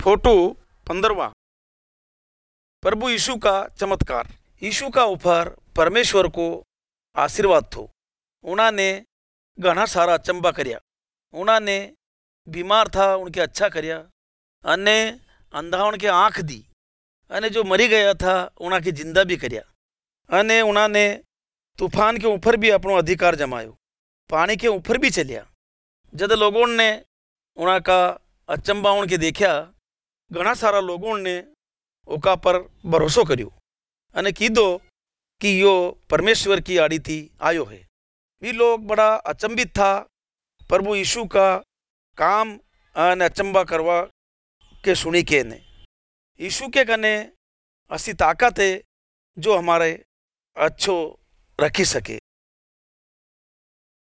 Photo 15वां। प्रभु यीशु का चमत्कार। यीशु का ऊपर परमेश्वर को आशीर्वाद थो। उन्होंने घना सारा अचंबा कर्या। उन्होंने बीमार था उनके अच्छा कर्या अने अंधा उनके आँख दी अने जो मरी गया था उनकी जिंदा भी कर्या अने उन्होंने तूफान के ऊपर भी अपनो अधिकार जमायो, पानी के ऊपर भी चलिया। जब लोगों ने उनका अचंबा उनके देखा, घना सारा लोगों ने ओका पर भरोसो कर्यो अने कीधो कि यो परमेश्वर की आड़ी थी आयो है। भी लोग बड़ा अचंबित था प्रभु यीशु का काम अने अचंबा करवा के सुनी के ने। यीशु के कने असी ताकत है जो हमारे अच्छो रखी सके।